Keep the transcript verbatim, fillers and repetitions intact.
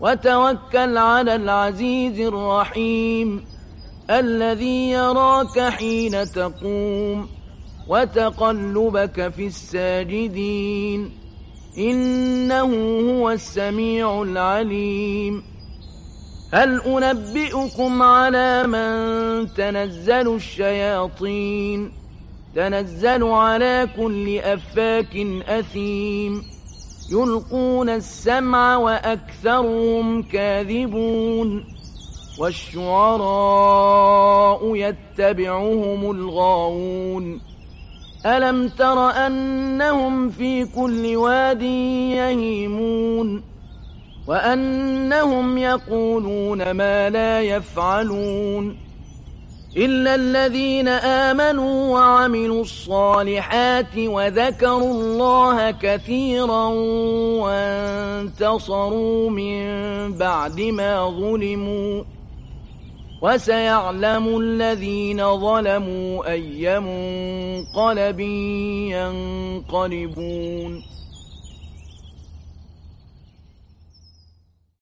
وتوكل على العزيز الرحيم الذي يراك حين تقوم وتقلبك في الساجدين إنه هو السميع العليم. هل أنبئكم على من تنزل الشياطين تنزل على كل أفاك أثيم يلقون السمع وأكثرهم كاذبون والشعراء يتبعهم الغاوون ألم تر أنهم في كل واد يهيمون وأنهم يقولون ما لا يفعلون إلا الذين آمنوا وعملوا الصالحات وذكروا الله كثيرا وانتصروا من بعد ما ظلموا وسيعلم الذين ظلموا أي منقلب ينقلبون.